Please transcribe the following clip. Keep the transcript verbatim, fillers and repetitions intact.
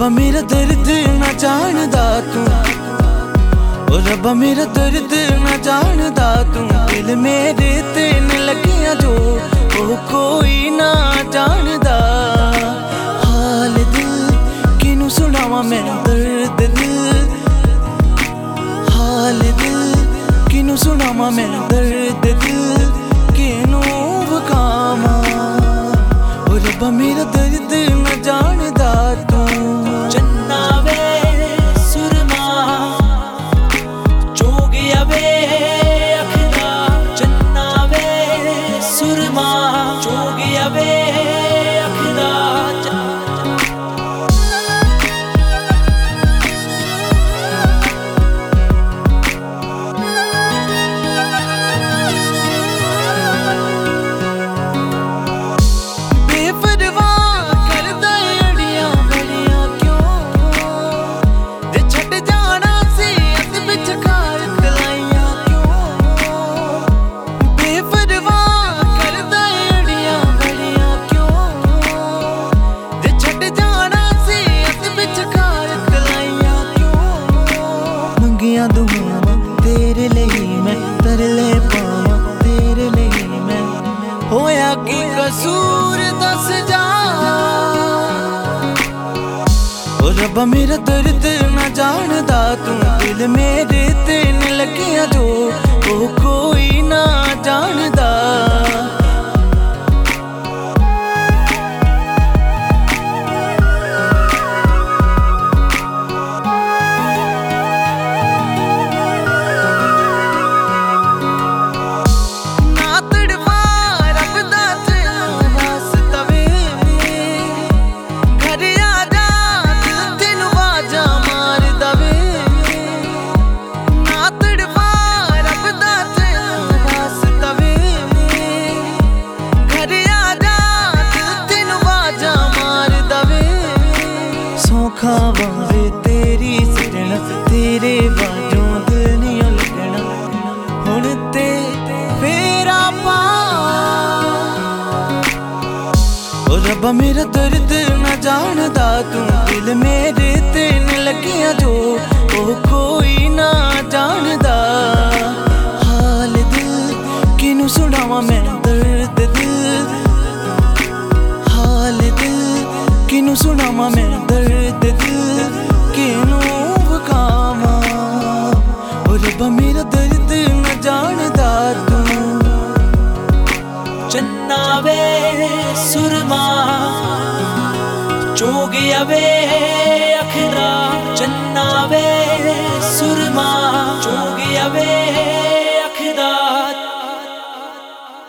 रब्बा मेरा दर्द ना जानदा तू, ओ रब्बा मेरा दर्द ना जानदा तू। दिल मेरे तेन लगिया जो ओ कोई ना जानदा। हाल दिल किनू सुनावा मैं दर्द दिल, हाल दिल किनू सुनावा मैं दर्द दिल, किनू वकावा। ओ रब्बा मेरा दर्द ना जानदा तू। चन्ना वे सुरमा जोगिया वे अखदा, चन्ना वे सुरमा जोगिया वे अखदा। दुआवां तेरे लिए मैं तरले पावां तेरे लिए मैं, होया की कसूर दस जा। ओ रब्बा मेरा दर्द ना जानदा तू। दिल मेरे तेन लगिया जो ओ कोई ना जानदा। खावे तेरी सजना तेरे बाजों दिल नहीं लगना, हुण ते फेरा पा। ओ रब्बा मेरा दर्द ना जानदा तू। दिल मेरे तेन लगिया जो ओ कोई ना जानदा। हाल दिल किनू सुनावा मैं दर्द दिल, हाल दिल किनू सुनावा मैं दर्द दिल, किनू वकावा। ओ रब्बा मेरा दर्द ना जानदा तू। चन्ना वे सुरमा जोगिया वे